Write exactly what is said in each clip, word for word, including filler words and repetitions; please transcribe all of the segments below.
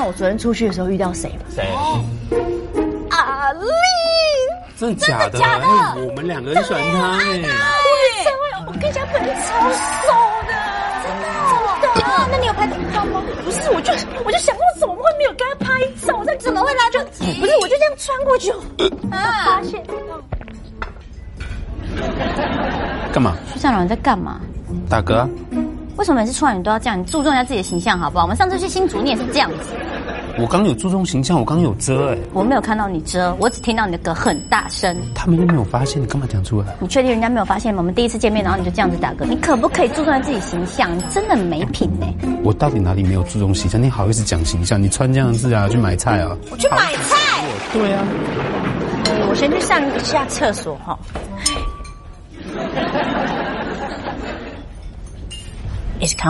我昨天出去的时候遇到谁吗？ 谁？ 阿丽。 真的假的？ 假的？ 哎，我们两个很喜欢他哎。 我我跟人家本人超熟的，真的真的。那你有拍照吗？不是，我就我就想过怎么会没有跟他拍照？我怎么会来得及？不是，我就这样穿过去，啊，发现。 干嘛？ 徐善荣在干嘛？ 大哥。 为什么每次出来你都要这样？你注重一下自己的形象好不好？我们上次去新竹你也是这样子。 我刚有注重形象，我刚有遮哎、欸。 我没有看到你遮，我只听到你的歌很大声。 他们都没有发现，你干嘛讲出来？ 你确定人家没有发现吗？我们第一次见面，然后你就这样子打歌，你可不可以注重一下自己形象？你真的没品哎、欸！ 我到底哪里没有注重形象？你好意思讲形象？你穿这样子啊，去买菜啊？ 我去买菜。 对啊。 呃，我先去上一下厕所哈。It's coming 。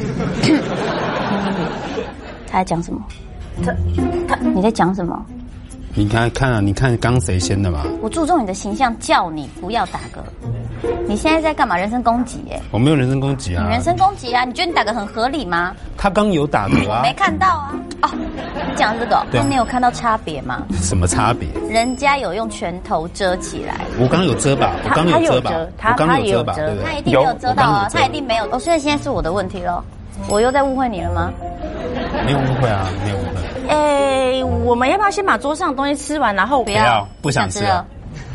他在讲什么？他他你在讲什么？ 你看看啊，你看刚谁先的嘛？ 我注重你的形象，叫你不要打嗝。你现在在干嘛？人身攻击耶！ 我没有人身攻击啊。 你人身攻击啊？你觉得你打嗝很合理吗？ 他刚有打嗝啊。 没看到啊。哦，你讲这个，那你有看到差别吗？ 什么差别？ 人家有用拳头遮起来。 我刚有遮吧？我刚有遮吧？ 他我刚有遮吧？对不对？ 他一定没有遮到啊！他一定没有。哦，所以现在是我的问题咯。我又在误会你了吗？ 没有误会啊，没有误会。 哎，我们要不要先把桌上的东西吃完，然后不要不想吃了？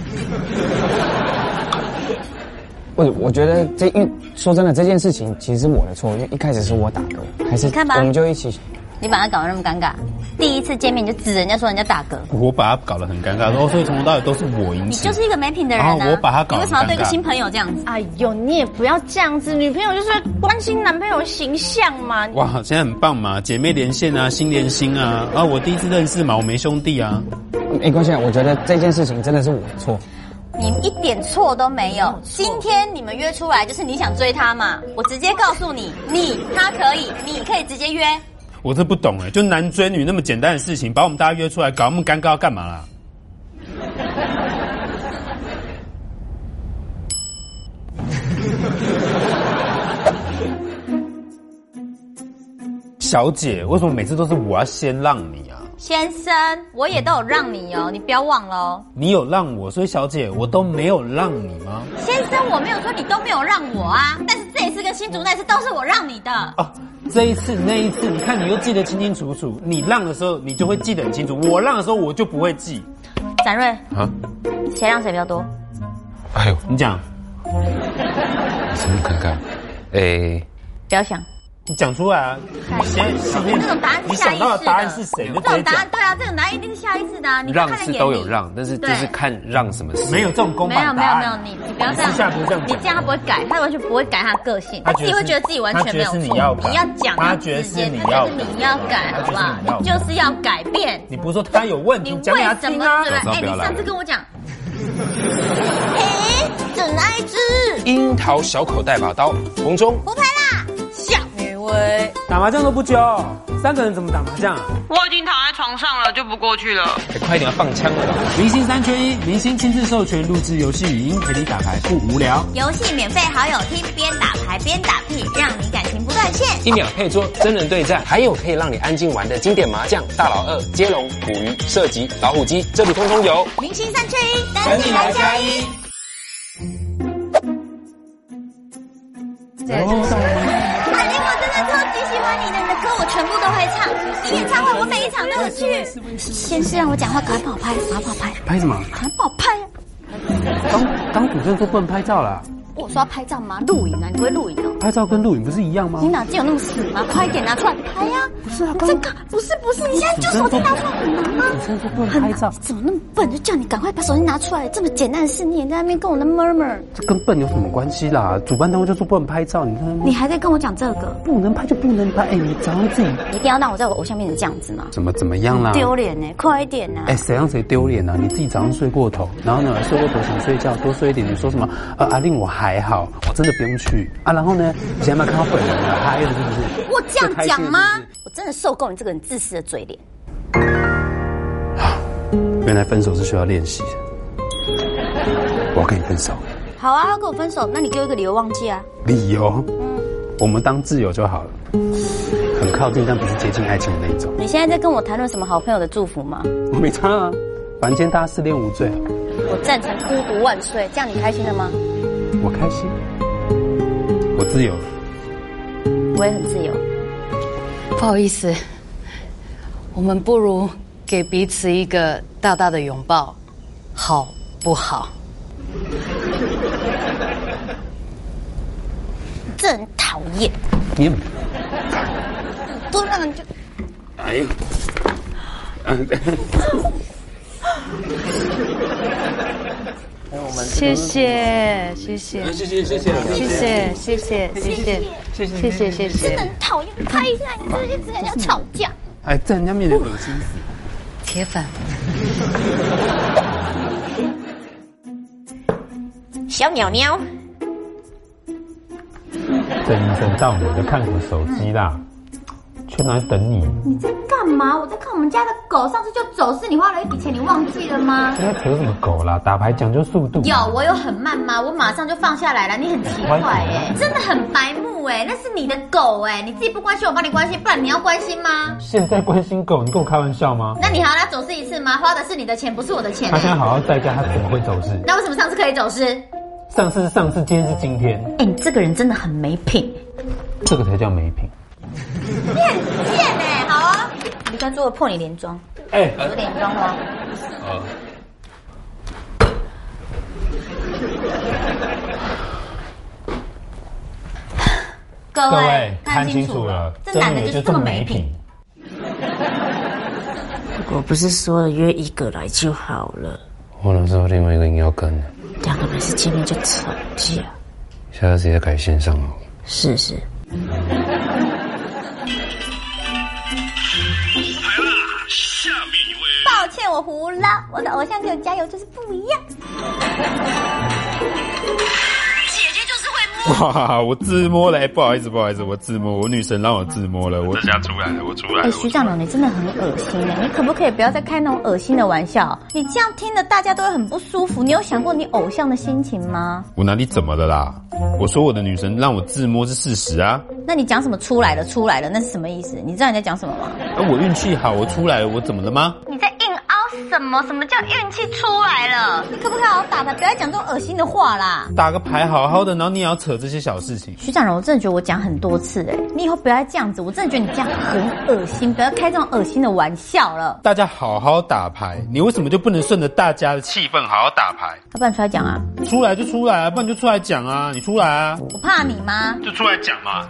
我我觉得这一说真的，这件事情其实是我的错，因为一开始是我打嗝，还是我们就一起。 你把他搞得那么尴尬，第一次见面你就指人家说人家打嗝， 我把他搞得很尴尬，然后所以从头到尾都是我引起。 你就是一个没品的人啊！ 我把他搞得很尴尬。 你为什么要对一个新朋友这样子？ 哎呦，你也不要这样子，女朋友就是关心男朋友的形象嘛。 哇，现在很棒嘛，姐妹连线啊，心连心啊，啊，我第一次认识嘛，我没兄弟啊。 没关系啊，我觉得这件事情真的是我的错。 你一点错都没有。今天你们约出来就是你想追他嘛？我直接告诉你，你他可以，你可以直接约。 我这不懂哎，就男追女那么简单的事情，把我们大家约出来搞那么尴尬要干嘛啦？小姐，为什么每次都是我要先让你啊？ 先生，我也都有让你哦，你不要忘了哦。 你有让我，所以小姐，我都没有让你吗？ 先生，我没有说你都没有让我啊，但是这一次跟新竹那次都是我让你的。 哦，这一次那一次，你看你又记得清清楚楚。你让的时候，你就会记得很清楚；我让的时候，我就不会记。 展瑞啊， 谁让谁比较多？ 哎呦， 你讲， 什么看看？哎， 不要想。 你讲出来啊！你先心里面这种答案是下意识的。 你想到的答案是谁？ 这种答案对啊，这种答案一定是下意识的啊！你让是都有让，但是就是看让什么事。 没有这种公版答案。 没有没有没有，你你不要这样。 私下不是这样讲。 你这样他不会改，他完全不会改他的个性，他自己会觉得自己完全没有错。 你要你要讲， 他觉得是你要， 你要改，好不好？你就是要改变。 你不是说他有问题， 你讲给他听啊？ 对吧？哎，你上次跟我讲， 嘿，真爱之樱桃小口袋把刀，红中不拍啦，小女威。 打麻将都不揪，三个人怎么打麻将啊？ 我已经躺在床上了，就不过去了。 欸、快点要放枪了吧！ 明星三缺一，明星亲自授权录制游戏语音，陪你打牌不无聊。 游戏免费好友听，边打牌边打屁，让你感情不断线。 一秒配桌，真人对战，还有可以让你安静玩的经典麻将、大老二、接龙、捕鱼、射击、老虎机，这里通通有。 明星三缺一，等你来加一。对，这是阿玲，我真的超级喜欢你的，你的歌我全部都会唱，你演唱会我每一场都有去。先是让我讲话，赶快帮我拍，赶快帮我拍。 拍什么？ 赶快帮我拍啊！ 当当主持人说不能拍照啦。 我说要拍照吗？录影啊，你不会录影哦？ 拍照跟录影不是一样吗？ 你哪见有那么死吗？快一点拿出来拍呀！ 不是啊， 这个不是不是，你现在就手机拿出来很难吗？ 主持人说不能拍照， 怎么那么笨？就叫你赶快把手机拿出来，这么简单的事你也在那边跟我那 murmur。 这跟笨有什么关系啦？主办单位就说不能拍照，你看你还在跟我讲这个？ 不能拍就不能拍，哎，你早上自己一定要让我在我偶像面前这样子吗？ 怎么怎么样啦？ 丢脸呢，快一点呐！ 哎，谁让谁丢脸啊？你自己早上睡过头，然后呢睡过头想睡觉，多睡一点。你说什么？呃，阿令我还好，我真的不用去啊。然后呢，你现在有没有看到本人了？嗨了是不是？ 我这样讲吗？我真的受够你这个很自私的嘴脸。 原来分手是需要练习的。我要跟你分手。 好啊，要跟我分手，那你给我一个理由忘记啊。 理由？嗯，我们当挚友就好了。 很靠近，但不是接近爱情的那一种。 你现在在跟我谈论什么好朋友的祝福吗？ 我没差啊，反正今天大家失恋无罪。 我赞成孤独万岁，这样你开心了吗？ 我开心，我自由了。 我也很自由。 不好意思，我们不如给彼此一个大大的拥抱，好不好？ 真讨厌。 你多让人就…… 哎呦，嗯。 谢谢，谢谢， 谢谢，谢谢， 谢谢，谢谢，谢谢，谢谢，谢谢，谢谢。 真的很讨厌，拍一下你这一直跟人家吵架。 哎，在人家面前恶心死。 铁粉。 小鸟鸟。 这一整到你在看什么手机啦？去哪里等你？ 你在干嘛？我在看我们家的狗，上次就走失，你花了一笔钱，你忘记了吗？ 在扯什么狗啦？打牌讲究速度。 有，我有很慢吗？我马上就放下来了。你很奇怪哎、欸，真的很白目哎、欸，那是你的狗哎、欸，你自己不关心，我帮你关心，不然你要关心吗？ 现在关心狗，你跟我开玩笑吗？ 那你还要他走失一次吗？花的是你的钱，不是我的钱、欸。 他现在好好在家，他怎么会走失？ 那为什么上次可以走失？ 上次是上次，今天是今天。 哎、欸，你这个人真的很没品。 这个才叫没品。 你很贱哎、欸，好啊，你刚做了破你连装，哎、欸，有连装吗？ 呃。 各各位看清楚了， 这男的就是这么没品。 我不是说了约一个来就好了。 我哪知道另外一个人要跟呢？ 两个人是见面就吵架。 下次直接改线上好了。 是是。 抱歉，我胡了。我的偶像只有加油就是不一样。 姐姐就是会摸。 哇，我自摸了、欸，不好意思，不好意思，我自摸，我女神让我自摸了，我这下出来了，我出来了。 哎、欸，徐长老，你真的很恶心哎！你可不可以不要再开那种恶心的玩笑？你这样听了大家都会很不舒服。你有想过你偶像的心情吗？ 我哪里怎么了啦？我说我的女神让我自摸是事实啊。 那你讲什么出来了出来了？那是什么意思？你知道你在讲什么吗？ 啊，我运气好，我出来了，我怎么了吗？ 你在硬凹什么？什么叫运气出来了？你可不可以好好打牌，不要再讲这种恶心的话啦？ 打个牌好好的，然后你也要扯这些小事情。 徐长荣，我真的觉得我讲很多次哎，你以后不要再这样子，我真的觉得你这样很恶心，不要开这种恶心的玩笑了。 大家好好打牌，你为什么就不能顺着大家的气氛好好打牌？ 要不然出来讲啊？ 出来就出来啊，不然就出来讲啊，你出来啊！ 我怕你吗？ 就出来讲嘛。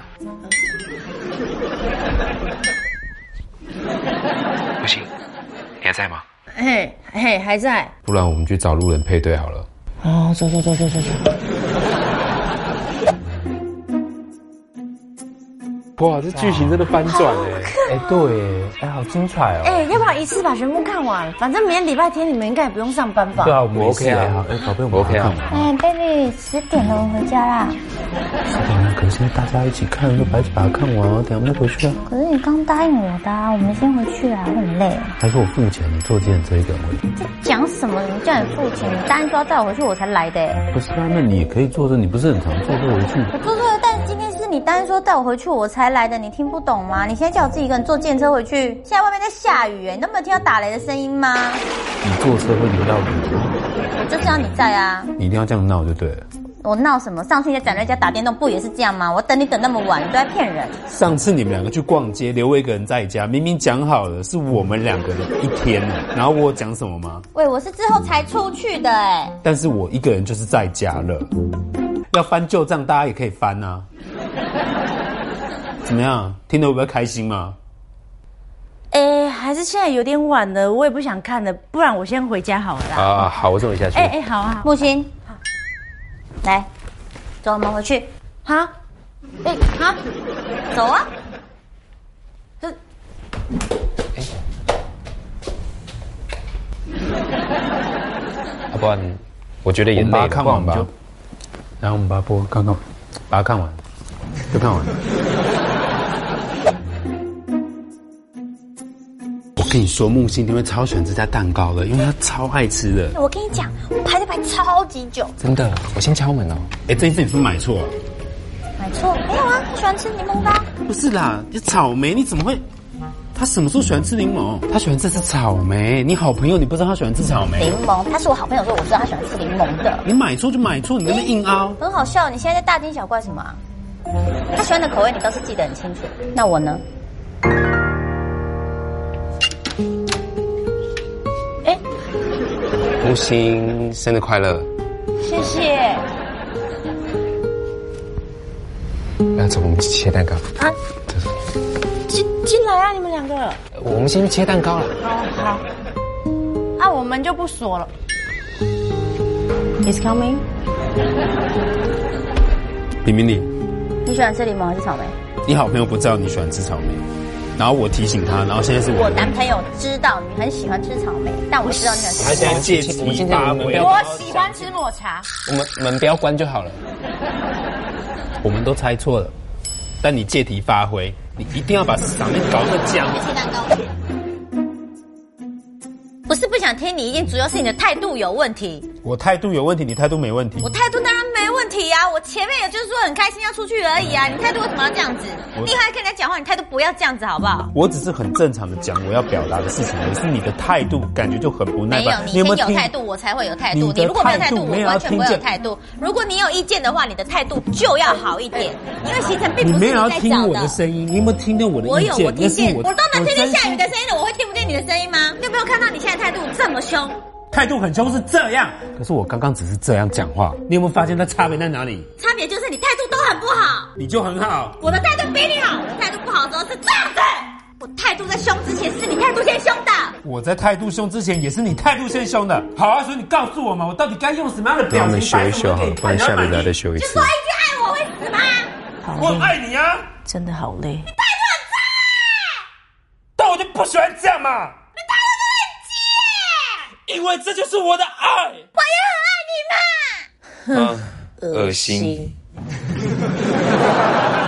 不行，你还在吗？ 嘿，嘿，还在。 不然我们去找路人配对好了。 哦，走走走走走走。 哇，这剧情真的翻转哎！ 哎、欸，对，哎、欸，好精彩哦！ 哎、欸，要不要一次把全部看完？反正明天礼拜天你们应该也不用上班吧？ 对啊，我们 OK 啊。 哎，宝贝，我 OK 啊。 哎 ，baby， 十点了，我回家啦。 十点了，可是现在大家一起看，就把一起把它看完哦，等下我们再回去啊。 可是你刚答应我的啊，我们先回去啊，我很累。 还是我付钱，你坐计程车一个人回去。 这讲什么？你叫你付钱，你答应说要带我回去，我才来的。 不是啊，那你也可以坐着，你不是很常坐车回去？ 我坐错了，但是今天是你答应说带我回去，我才来的，你听不懂吗？你现在叫我自己一个人坐电车回去，现在外面在下雨，哎，你都没有听到打雷的声音吗？ 你坐车会淋到雨， 我就是要你在啊！ 你一定要这样闹就对了。 我闹什么？上次你在展瑞家打电动不也是这样吗？我等你等那么晚，你都在骗人。 上次你们两个去逛街，留我一个人在家，明明讲好了是我们两个的一天呢，然后我有讲什么吗？ 喂，我是之后才出去的哎。 但是我一个人就是在家了，要翻旧账，大家也可以翻啊。怎么样？听得会不会开心吗？ 哎、欸，还是现在有点晚了，我也不想看了，不然我先回家好了啦。 啊，好，我送你下去。 哎、欸、哎、欸，好啊， 木星，来，走，我们回去。 好， 哎、欸，好，走啊。这， 哎、要不然我觉得也累了， 把它看完吧。 就然后我们把它播，看看，把它看完，就看完。我跟你说，木星一定会超喜欢这家蛋糕的，因为他超爱吃的。 我跟你讲，我排队排超级久。 真的，我先敲门哦。 哎，这一次你是不是买错了？ 买错，没有啊，他喜欢吃柠檬的、啊。 不是啦，你草莓你怎么会？他什么时候喜欢吃柠檬？他喜欢吃是草莓。你好朋友，你不知道他喜欢吃草莓？ 柠檬，他是我好朋友，说我知道他喜欢吃柠檬的。 你买错就买错，你在那边硬凹。 很好笑，你现在在大惊小怪什么、啊？他喜欢的口味你倒是记得很清楚。那我呢？哎， 木星生日快乐！ 谢谢。 要走，我们切蛋糕啊！进进来啊，你们两个。 我们先切蛋糕了。 好好。啊，我们就不锁了。It's coming。 李明理， 你喜欢吃柠檬还是草莓？ 你好朋友不知道你喜欢吃草莓，然后我提醒他，然后现在是我。 我男朋友知道你很喜欢吃草莓，但我知道你很喜欢吃。 他现在借题发挥。 我喜欢吃抹茶。 我们门不要关就好了。 我们都猜错了，但你借题发挥，你一定要把场面搞得僵。 切蛋糕。不是不想听你意见，主要是你的态度有问题。 我态度有问题，你态度没问题。 我态度当然没问题啊，我前面也就是说很开心要出去而已啊，你态度为什么要这样子？你以后跟人家讲话，你态度不要这样子好不好？ 我只是很正常的讲我要表达的事情，可是你的态度感觉就很不耐烦。 没有，你先有态度，我才会有态度。你如果没有态度，我完全不会有态度。如果你有意见的话，你的态度就要好一点，因为行程并不是你在找的。 你没有要听我的声音，你有没有听到我的意见？ 我有，我听见，我都能听见下雨的声音了，我会听不见你的声音吗？你有没有看到你现在态度这么凶？ 态度很凶是这样，可是我刚刚只是这样讲话，你有没有发现它差别在哪里？ 差别就是你态度都很不好， 你就很好。 我的态度比你好，我的态度不好的时候是这样子。我态度在凶之前是你态度先凶的， 我在态度凶之前也是你态度先凶的。好啊，所以你告诉我嘛，我到底该用什么样的表情？ 修一修好，不然下辈子还得修一次。 就说一句爱我会死吗？ 我很爱你啊， 真的好累。你态度很差， 但我就不喜欢这样嘛。因为这就是我的爱， 我也很爱你嘛。 啊，恶心。